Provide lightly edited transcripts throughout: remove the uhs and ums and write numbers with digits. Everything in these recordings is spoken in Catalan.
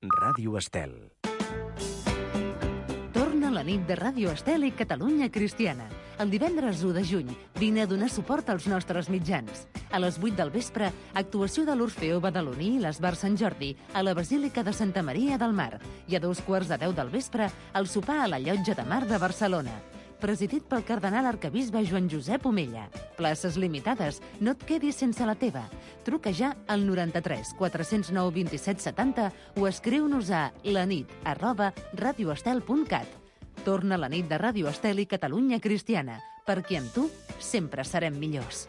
Ràdio Estel. Torna la nit de Ràdio Estel i Catalunya Cristiana. El divendres 1 de juny vine a donar suport als nostres mitjans. A les 8 del vespre, actuació de l'Orfeó Badaloní i l'Esbar Sant Jordi a la Basílica de Santa Maria del Mar. I a 2:15 del vespre, el sopar a la Llotja de Mar de Barcelona. Presidit pel cardenal arquebisbe Joan Josep Omella. Places limitades, no et quedis sense la teva. Truca ja al 93 409 27 70 o escriu-nos a lanit@radioestel.cat. Torna la nit de Ràdio Estel i Catalunya Cristiana, perquè amb tu sempre serem millors.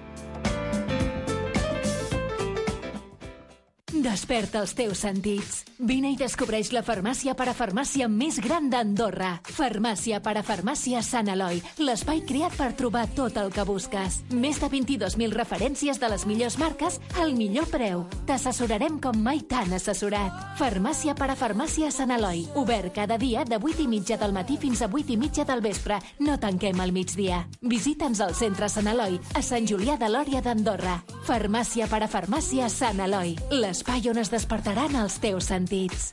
Desperta els teus sentits. Vine i descobreix la farmàcia parafarmàcia més gran d'Andorra. Farmàcia parafarmàcia Sant Eloi, l'espai creat per trobar tot el que busques. Més de 22.000 referències de les millors marques al millor preu. T'assessorarem com mai t'han assessorat. Farmàcia parafarmàcia Sant Eloi, obert cada dia de 8:30 del matí fins a 8:30 del vespre. No tanquem al migdia. Visita'ns al centre Sant Eloi, a Sant Julià de Lòria d'Andorra. Farmàcia parafarmàcia Sant Eloi, l'espai on es despertaran els teus sentits.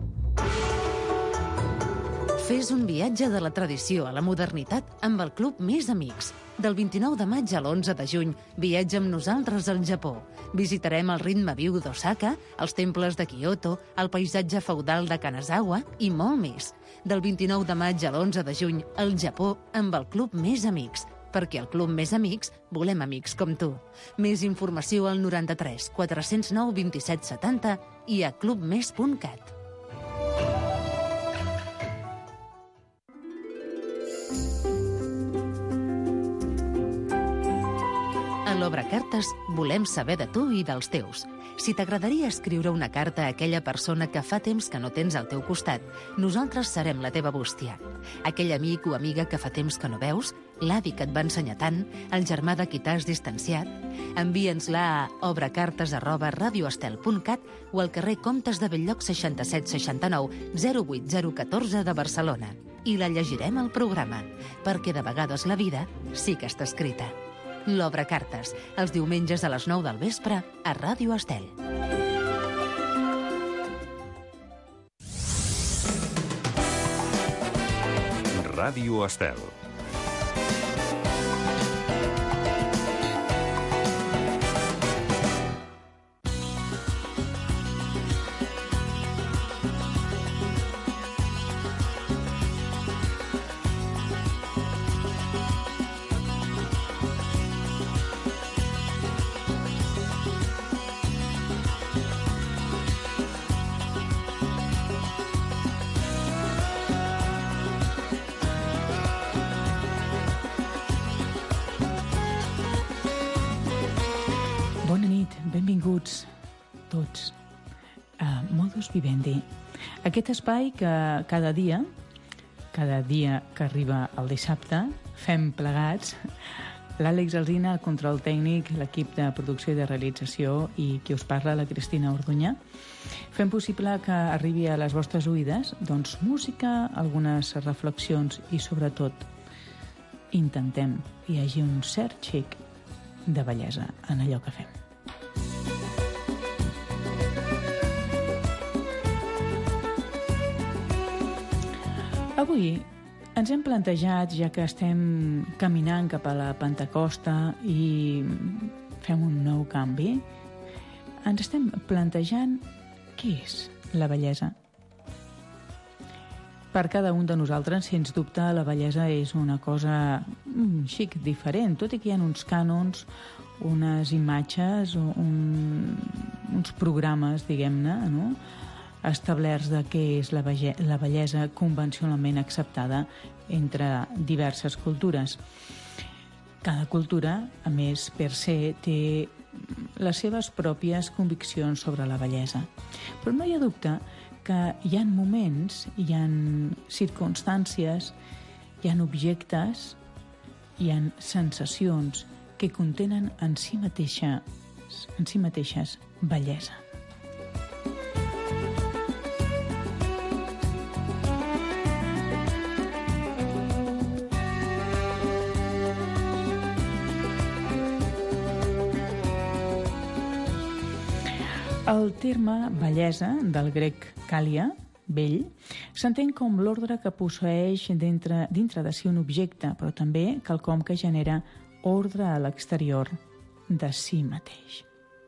Fes un viatge de la tradició a la modernitat amb el Club Més Amics. Del 29 de maig a l'11 de juny, viatja amb nosaltres al Japó. Visitarem el ritme viu d'Osaka, els temples de Kyoto, el paisatge feudal de Kanazawa i molt més. Del 29 de maig a l'11 de juny, al Japó amb el Club Més Amics. Perquè al Club Més Amics volem amics com tu. Més informació al 93 409 27 70 i a clubmes.cat. A l'Obracartes volem saber de tu i dels teus. Si t'agradaria escriure una carta a aquella persona que fa temps que no tens al teu costat, nosaltres serem la teva bústia. Aquell amic o amiga que fa temps que no veus, l'avi que et va ensenyar tant, el germà de qui t'has distanciat, envia'ns-la a obracartes@radioestel.cat o al carrer Comtes de Belllloc 6769 08014 de Barcelona. I la llegirem al programa, perquè de vegades la vida sí que està escrita. L'Obracartes, els diumenges a les 9 del vespre a Ràdio Estel. Ràdio Estel. Bona nit, benvinguts tots a Modus Vivendi. Aquest espai que cada dia que arriba el dissabte, fem plegats, l'Àlex Alsina, el control tècnic, l'equip de producció i de realització i qui us parla, la Cristina Orduña, fem possible que arribi a les vostres oïdes doncs, música, algunes reflexions i sobretot intentem que hi hagi un cert xic de bellesa en allò que fem. Avui ens hem plantejat, ja que estem caminant cap a la Pentecosta i fem un nou canvi, ens estem plantejant què és la bellesa. Per cada un de nosaltres, sens dubte, la bellesa és una cosa xic, diferent, tot i que hi ha uns cànons, unes imatges, uns programes, diguem-ne, no?, establerts de què és la bellesa convencionalment acceptada entre diverses cultures. Cada cultura, a més, per se, té les seves pròpies conviccions sobre la bellesa. Però no hi ha dubte que hi ha moments, hi ha circumstàncies, hi ha objectes, hi ha sensacions que contenen en si mateixes bellesa. El terme bellesa, del grec kàlia, bell, s'entén com l'ordre que posseeix dintre de si un objecte, però també quelcom que genera ordre a l'exterior de si mateix.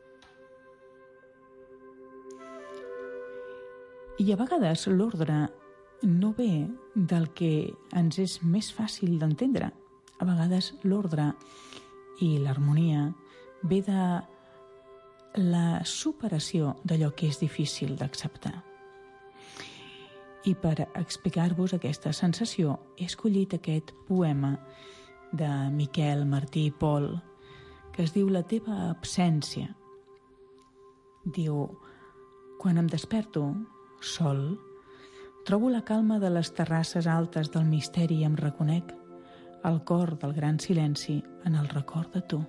I a vegades l'ordre no ve del que ens és més fàcil d'entendre. A vegades l'ordre i l'harmonia ve de la superació d'allò que és difícil d'acceptar. I per explicar-vos aquesta sensació he escollit aquest poema de Miquel Martí i Pol que es diu La teva absència. Diu: quan em desperto sol, trobo la calma de les terrasses altes del misteri i em reconec al cor del gran silenci en el record de tu.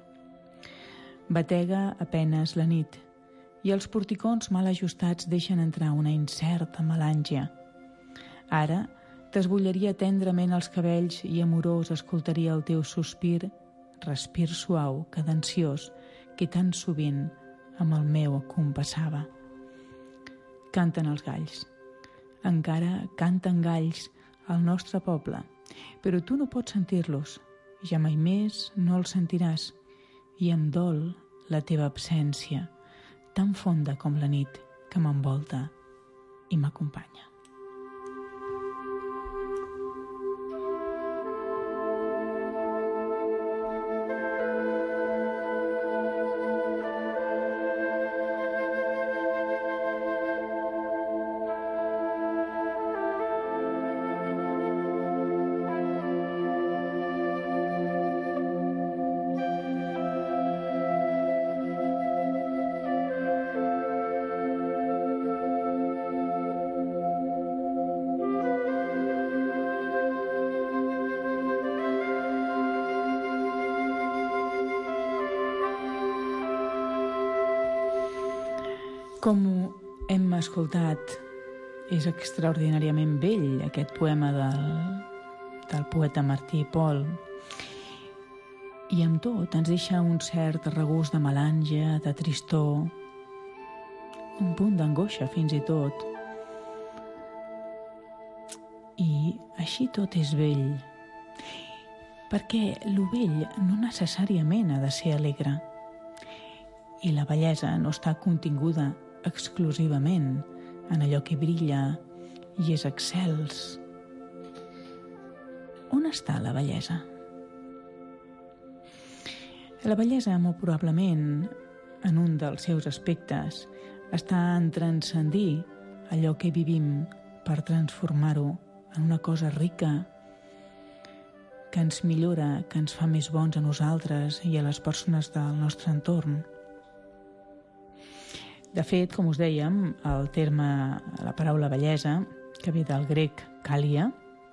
Batega a penes la nit i els porticons mal ajustats deixen entrar una incerta melàngia. Ara t'esbullaria tendrament els cabells i amorós escoltaria el teu sospir, respir suau, cadenciós, que tan sovint amb el meu compassava. Canten els galls. Encara canten galls al nostre poble, però tu no pots sentir-los, ja mai més no els sentiràs, i em dol la teva absència, tan fonda com la nit que m'envolta i m'acompanya. Com hem escoltat, és extraordinàriament bell aquest poema del poeta Martí i Pol. I amb tot ens deixa un cert regust de melàngia, de tristor, un punt d'angoixa fins i tot. I així tot és bell, perquè lo bell no necessàriament ha de ser alegre. I la bellesa no està continguda exclusivament en allò que brilla i és excels. On està la bellesa? La bellesa, molt probablement, en un dels seus aspectes, està en transcendir allò que vivim per transformar-ho en una cosa rica que ens millora, que ens fa més bons a nosaltres i a les persones del nostre entorn. De fet, com us dèiem, el terme, la paraula bellesa, que ve del grec kàlia,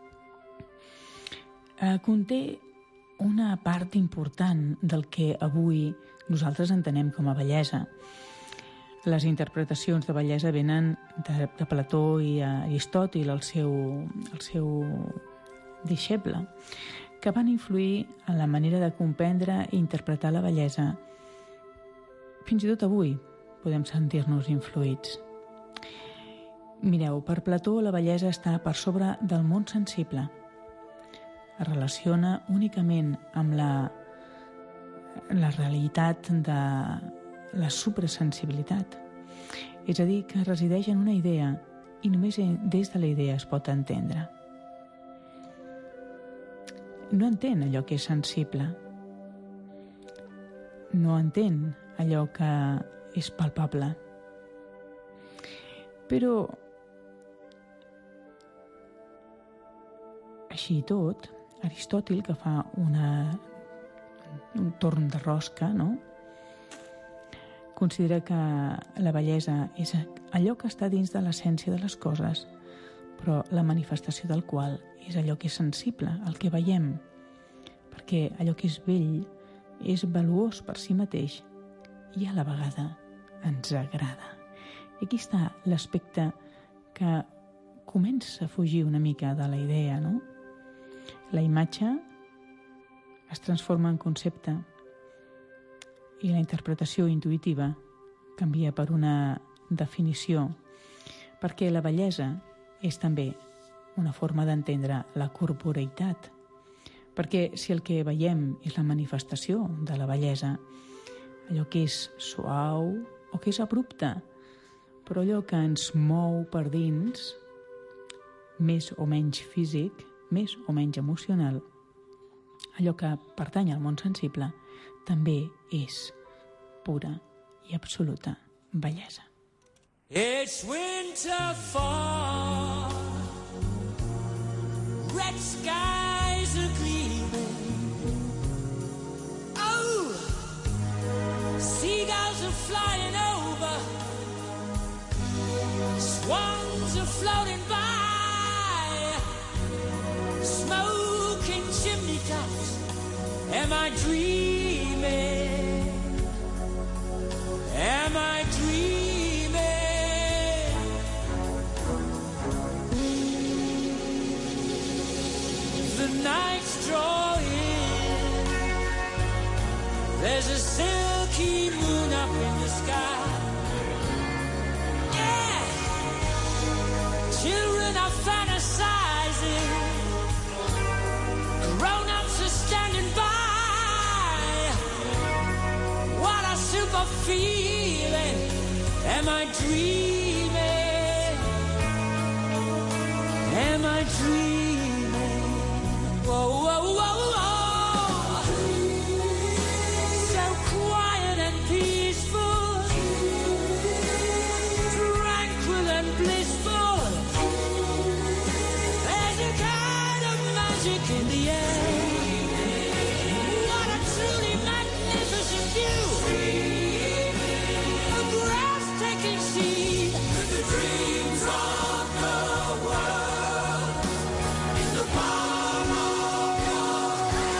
conté una part important del que avui nosaltres entenem com a bellesa. Les interpretacions de bellesa venen de Plató i Aristòtil, el seu deixeble, que van influir en la manera de comprendre i interpretar la bellesa. Fins i tot avui podem sentir-nos influïts. Mireu, per Plató la bellesa està per sobre del món sensible. Es relaciona únicament amb la realitat de la suprasensibilitat. És a dir, que resideix en una idea i només des de la idea es pot entendre. No entén allò que és sensible. No entén allò que és palpable. Però, així i tot, Aristòtil, que fa un torn de rosca, no? Considera que la bellesa és allò que està dins de l'essència de les coses, però la manifestació del qual és allò que és sensible, el que veiem, perquè allò que és bell és valuós per si mateix i a la vegada ens agrada. I aquí està l'aspecte que comença a fugir una mica de la idea, no? La imatge es transforma en concepte i la interpretació intuïtiva canvia per una definició, perquè la bellesa és també una forma d'entendre la corporeïtat. Perquè si el que veiem és la manifestació de la bellesa, allò que és suau o que és abrupte, però allò que ens mou per dins, més o menys físic, més o menys emocional, allò que pertany al món sensible, també és pura i absoluta bellesa. It's winter fall, red skies are gleaming. Oh, seagulls are flying over, swans are floating by, smoking chimney tops. Am I dreaming? Am I dreaming? The nights draw in. There's a silky moon up in the sky. Yeah! Children are fantasizing. Grown-ups are standing by. What a super feeling. Am I dreaming? Am I dreaming? Whoa, whoa, whoa, whoa. So quiet and peaceful, tranquil and blissful. There's a kind of magic in the air. What a truly magnificent view. A breathtaking scene. The dreams of the world in the palm of your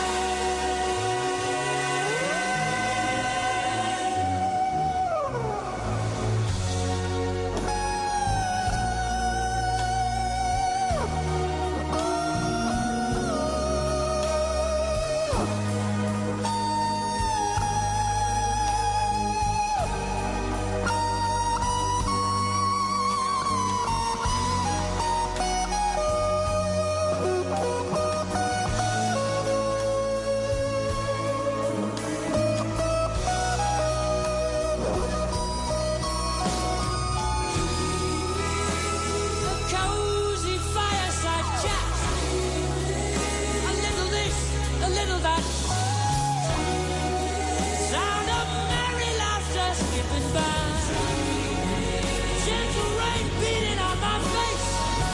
cozy fireside chat. A little this, a little that. Sound of merry laughter skipping by. Gentle rain beating on my face.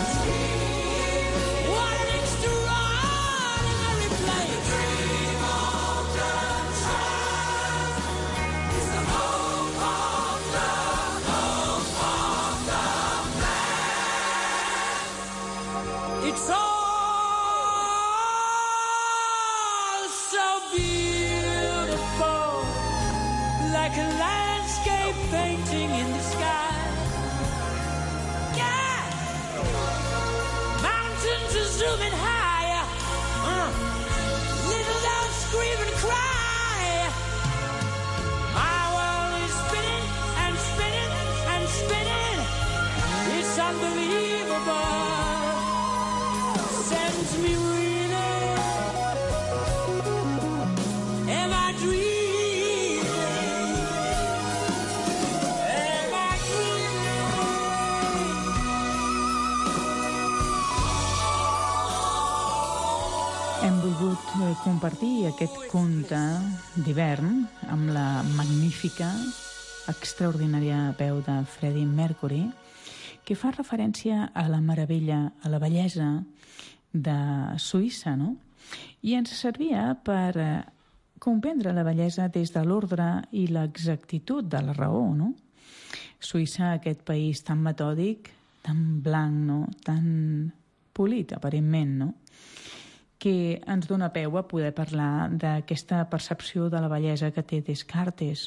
What an extraordinary place. Dream of the child is the hope of the It's all so beautiful, like a landscape painting in the sky. Yeah! Mountains are zooming higher. Little dogs scream and cry. My world is spinning and spinning and spinning. It's unbelievable. Sends me reeling. Am I dreaming? Am I dreaming? Hem volgut compartir aquest conte d'hivern amb la magnífica, extraordinària veu de Freddie Mercury, que fa referència a la meravella, a la bellesa de Suïssa, no? I ens servia per comprendre la bellesa des de l'ordre i l'exactitud de la raó, no? Suïssa, aquest país tan metòdic, tan blanc, no? Tan polit, aparentment, no? Que ens dona peu a poder parlar d'aquesta percepció de la bellesa que té Descartes.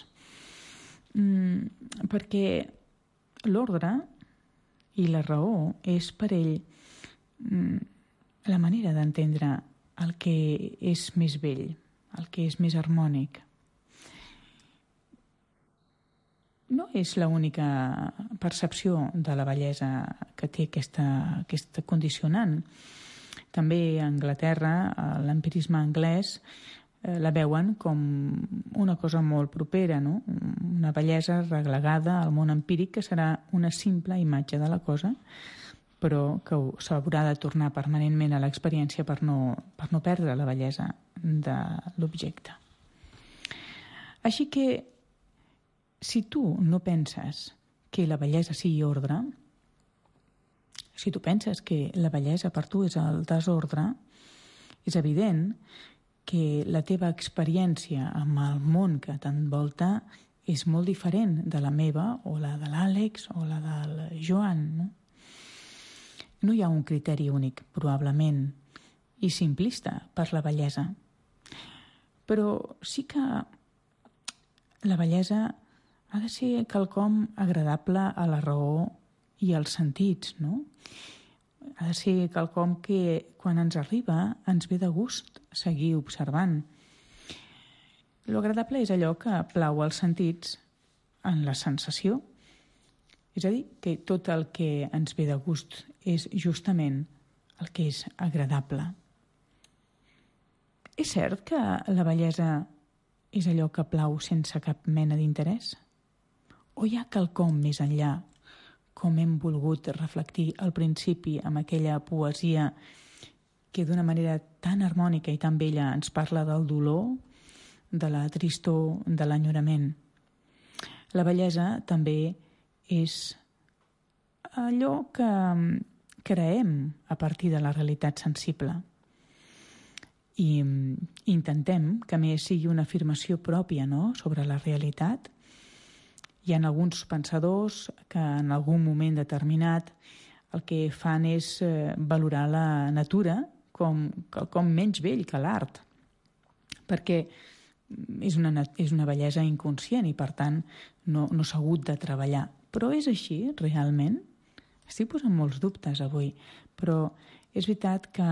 Perquè l'ordre i la raó és per ell la manera d'entendre el que és més bell, el que és més harmònic. no és l'única percepció de la bellesa que té aquesta condicionant. També a Anglaterra, l'empirisme anglès, la veuen com una cosa molt propera, no? Una bellesa reglegada al món empíric que serà una simple imatge de la cosa, però que s'haurà de tornar permanentment a l'experiència per no perdre la bellesa de l'objecte. Així que, si tu no penses que la bellesa sigui ordre, si tu penses que la bellesa per tu és el desordre, és evident que la teva experiència amb el món que t'envolta és molt diferent de la meva o la de l'Àlex o la del Joan, no? No hi ha un criteri únic, probablement, i simplista per la bellesa. Però sí que la bellesa ha de ser quelcom agradable a la raó i als sentits, no? Ha de ser quelcom que, quan ens arriba, ens ve de gust seguir observant. Lo agradable és allò que plau als sentits en la sensació. És a dir, que tot el que ens ve de gust és justament el que és agradable. És cert que la bellesa és allò que plau sense cap mena d'interès? O hi ha quelcom més enllà, com hem volgut reflectir al principi amb aquella poesia que d'una manera tan harmònica i tan bella ens parla del dolor, de la tristor, de l'enyorament? La bellesa també és allò que creem a partir de la realitat sensible i intentem que més sigui una afirmació pròpia, no?, sobre la realitat. Hi ha alguns pensadors que en algun moment determinat el que fan és valorar la natura com menys bell que l'art, perquè és una bellesa inconscient i, per tant, no s'ha hagut de treballar. Però és així, realment? Estic posant molts dubtes avui, però és veritat que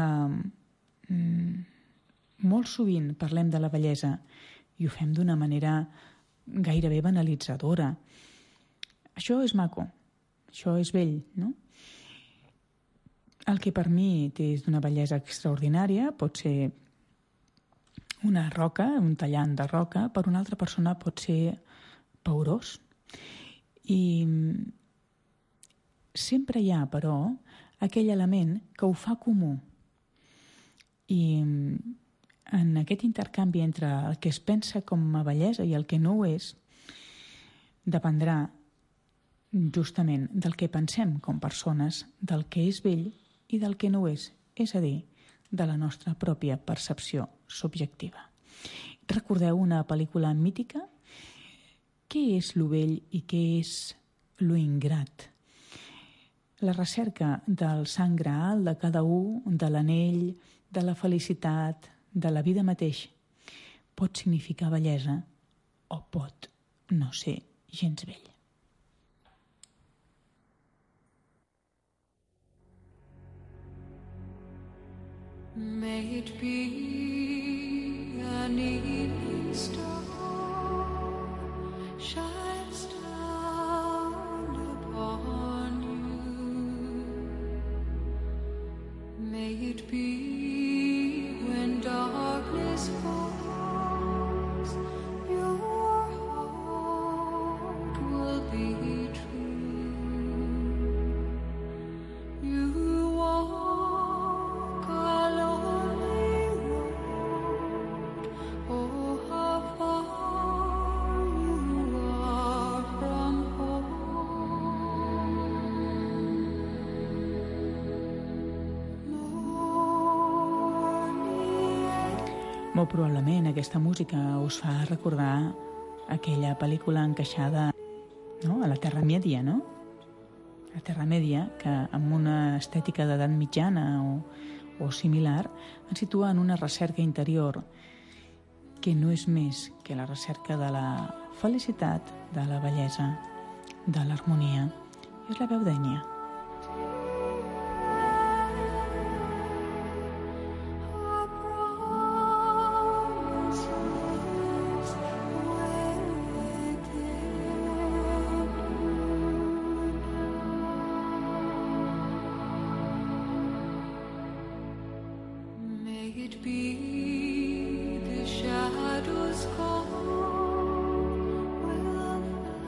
molt sovint parlem de la bellesa i ho fem d'una manera gairebé banalitzadora. Això és maco, això és bell, no? El que per mi és d'una bellesa extraordinària pot ser una roca, un tallant de roca, per una altra persona pot ser paurós. I sempre hi ha, però, aquell element que ho fa comú. I en aquest intercanvi entre el que es pensa com a bellesa i el que no ho és, dependrà justament del que pensem com persones, del que és bell i del que no ho és a dir, de la nostra pròpia percepció subjectiva. Recordeu una pel·lícula mítica? Què és lo bell i què és lo ingrat? La recerca del sant graal de cada un, de l'anell, de la felicitat, de la vida mateix, pot significar bellesa o pot no ser gens bell. May it be an evening star shines down upon you. May it be when darkness falls, your heart will be true. You walk a lonely road, oh how far you are from home. Molt probablement aquesta música us fa recordar aquella pel·lícula encaixada, no?, a la Terra Mèdia, no? La Terra Mèdia, que amb una estètica d'edat mitjana o similar ens situa en una recerca interior que no és més que la recerca de la felicitat, de la bellesa, de l'harmonia. És la veu d'Enya. it be the shadows call will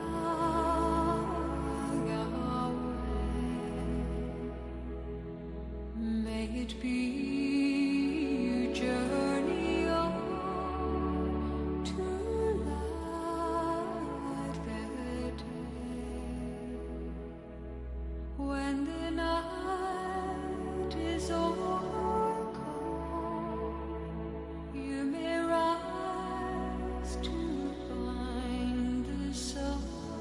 fly away. May it be you journey on to light the day. When the night is overcome, you may rise to find the sun.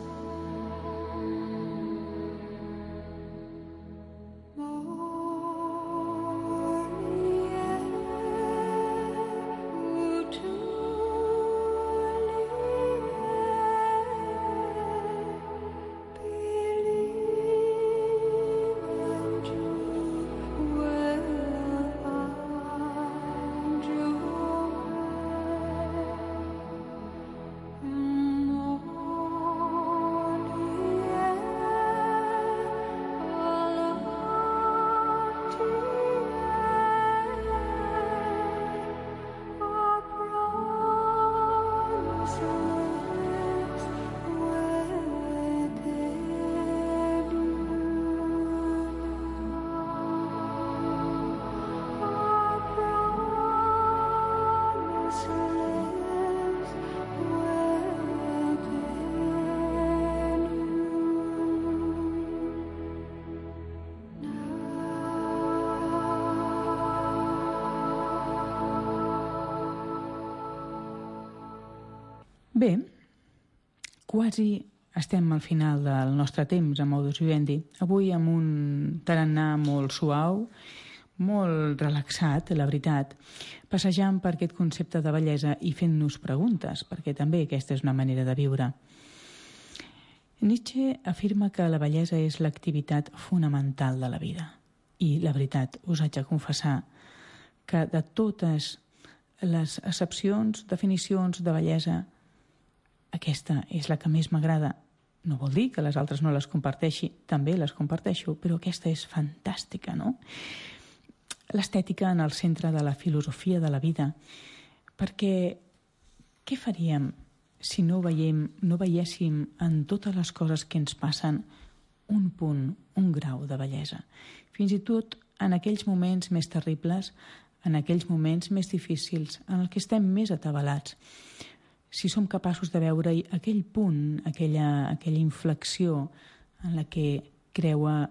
Bé, quasi estem al final del nostre temps a Modus Vivendi. Avui amb un tarannà molt suau, molt relaxat, la veritat, passejant per aquest concepte de bellesa i fent-nos preguntes, perquè també aquesta és una manera de viure. Nietzsche afirma que la bellesa és l'activitat fonamental de la vida. I la veritat, us haig de confessar que de totes les accepcions, definicions de bellesa, aquesta és la que més m'agrada. No vol dir que les altres no les comparteixi, també les comparteixo, però aquesta és fantàstica, no? L'estètica en el centre de la filosofia de la vida, perquè què faríem si no veiéssim en totes les coses que ens passen un punt, un grau de bellesa? Fins i tot en aquells moments més terribles, en aquells moments més difícils, en els que estem més atabalats, si som capaços de veure aquell punt, aquella inflexió en la que creua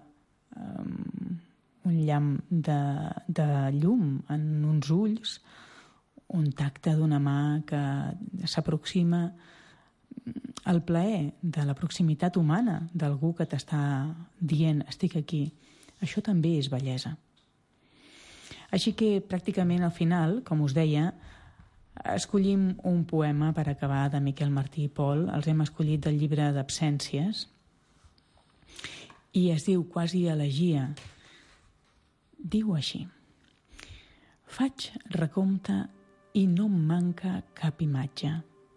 un llamp de llum en uns ulls, un tacte d'una mà que s'aproxima, el plaer de la proximitat humana d'algú que t'està dient estic aquí, això també és bellesa. Així que pràcticament al final, com us deia, escollim un poema per acabar de Miquel Martí i Pol. Els hem escollit del llibre d'Absències i es diu quasi elegia. Diu així: faig recompte i no em manca cap imatge.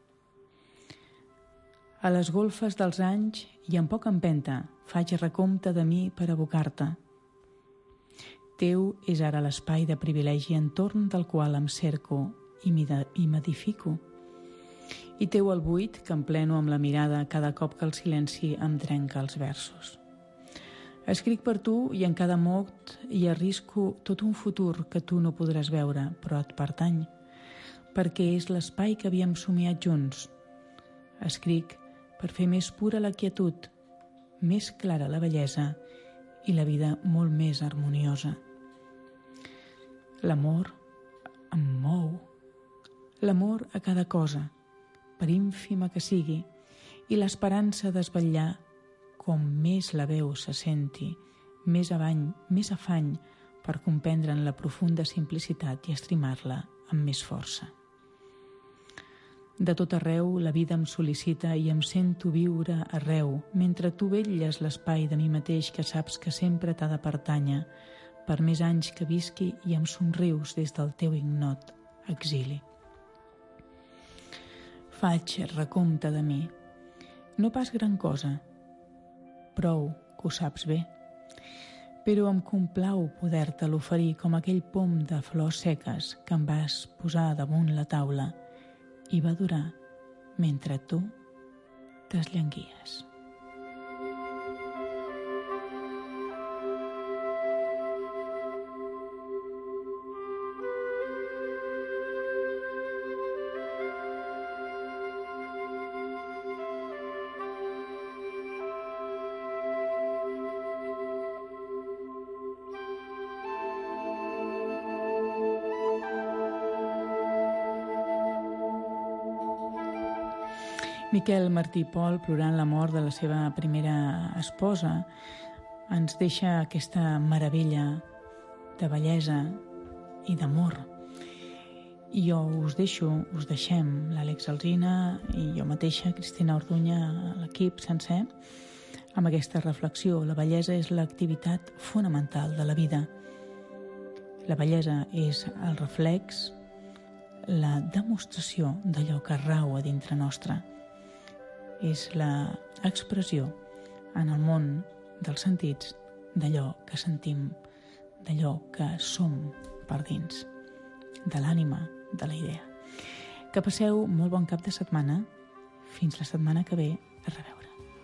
A les golfes dels anys i amb poca empenta faig recompte de mi per abocar-te. Teu és ara l'espai de privilegi entorn del qual em cerco i m'edifico. I teu el buit que empleno amb la mirada cada cop que el silenci em trenca els versos. Escric per tu i en cada mot hi arrisco tot un futur que tu no podràs veure, però et pertany, perquè és l'espai que havíem somiat junts. Escric per fer més pura la quietud, més clara la bellesa i la vida molt més harmoniosa. L'amor em mou. L'amor a cada cosa, per ínfima que sigui, i l'esperança d'esvetllar com més la veu se senti, més afany per comprendre'n la profunda simplicitat i estimar-la amb més força. De tot arreu la vida em sol·licita i em sento viure arreu, mentre tu vetlles l'espai de mi mateix que saps que sempre t'ha de pertànyer, per més anys que visqui i em somrius des del teu ignot exili. Faig recompte de mi. No pas gran cosa, prou que ho saps bé. però em complau poder-te-lo oferir com aquell pom de flors seques que em vas posar damunt la taula i va durar mentre tu t'esllanguies. Miquel Martí Pol, plorant la mort de la seva primera esposa, ens deixa aquesta meravella de bellesa i d'amor. I jo us deixem, l'Àlex Alsina i jo mateixa, Cristina Orduña, l'equip sencer, amb aquesta reflexió. La bellesa és l'activitat fonamental de la vida. La bellesa és el reflex, la demostració d'allò que rau a dintre nostre. És l'expressió en el món dels sentits d'allò que sentim, d'allò que som per dins, de l'ànima, de la idea. Que passeu molt bon cap de setmana. Fins la setmana que ve. A reveure.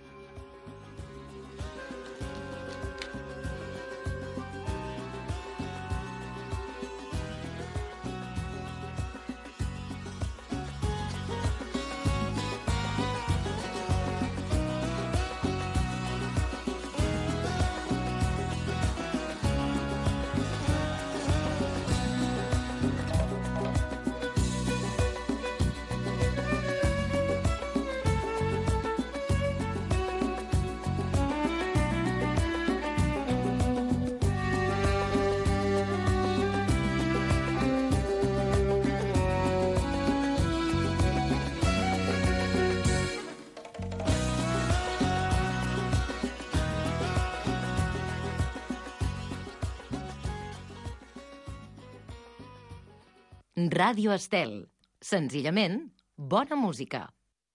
Ràdio Estel. Senzillament, bona música.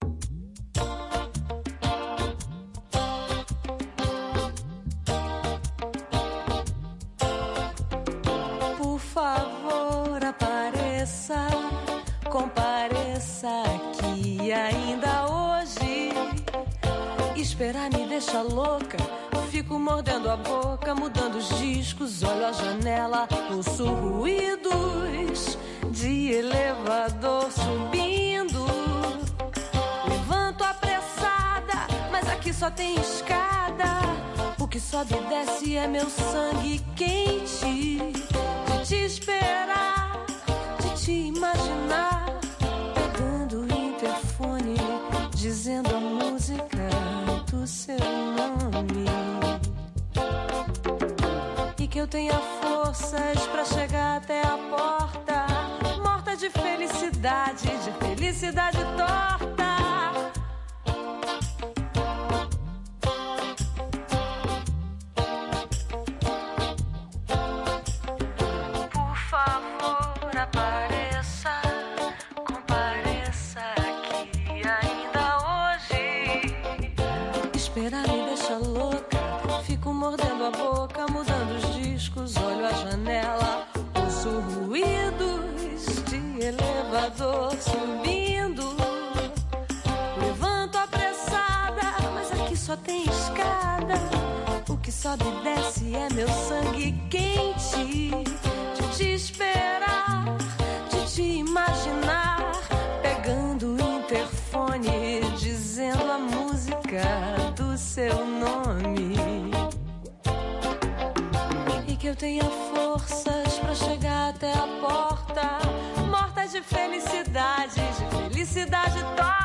Por favor, apareça, compareça aqui ainda hoje. Esperar me deixa louca, fico mordendo a boca, mudando os discos, olho a janela, ouço ruídos de elevador subindo. Levanto apressada, mas aqui só tem escada. O que sobe e desce é meu sangue quente. De te esperar, de te imaginar, pegando o interfone, dizendo a música do seu nome. E que eu tenha forças pra chegar até a porta, de felicidade torta. Por favor, apareça, compareça aqui ainda hoje. Esperar me deixa louca, fico mordendo a boca, mudando os discos, olho a janela, ouço ruídos de elevador subindo. Levanto apressada, mas aqui só tem escada. O que sobe e desce é meu sangue quente. De te esperar, de te imaginar, pegando o interfone, dizendo a música do seu nome. E que eu tenha forças pra chegar até a porta, morta de felicidade torta.